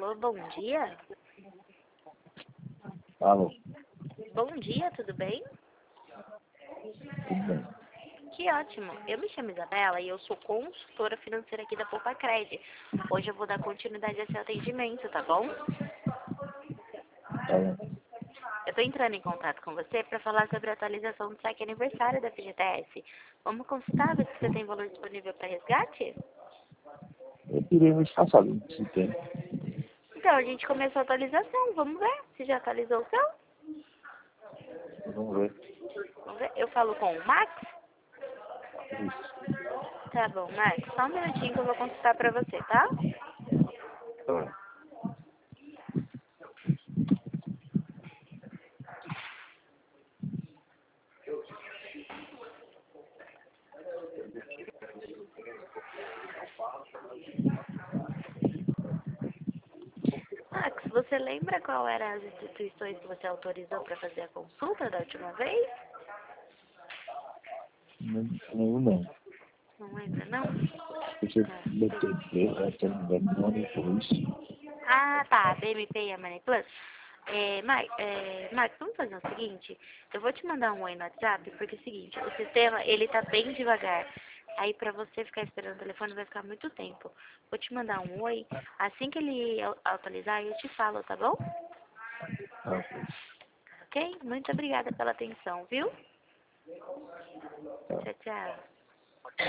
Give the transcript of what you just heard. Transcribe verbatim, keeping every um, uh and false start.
Alô, bom dia? Alô, Bom dia, tudo bem? tudo bem? Que ótimo. Eu me chamo Isabela e eu sou consultora financeira aqui da Poupa Cred. Hoje eu vou dar continuidade a seu atendimento, tá bom? Tá bom. Eu tô entrando em contato com você para falar sobre a atualização do saque aniversário da F G T S. Vamos consultar, ver se você tem valor disponível para resgate? Eu queria me passar se tem. Então, a gente começou a atualização. Vamos ver se já atualizou o seu? Vamos ver. Vamos ver. Eu falo com o Max? Isso. Tá bom, Max. Só um minutinho que eu vou consultar para você, tá? Tá bom. Max, você lembra qual eram as instituições que você autorizou para fazer a consulta da última vez? Não, não, não. Não lembra, não? Você Tá. botou B, até não vai Money Plus. Ah, tá. B M P e a Money Plus. É, Max, é, Max, vamos fazer o seguinte. Eu vou te mandar um oi no WhatsApp, porque é o seguinte, o sistema, ele tá bem devagar. Aí pra você ficar esperando o telefone vai ficar muito tempo. Vou te mandar um oi. Assim que ele au- atualizar, eu te falo, tá bom? Ah, ok. Ok? Muito obrigada pela atenção, viu? Tá. Tchau, tchau.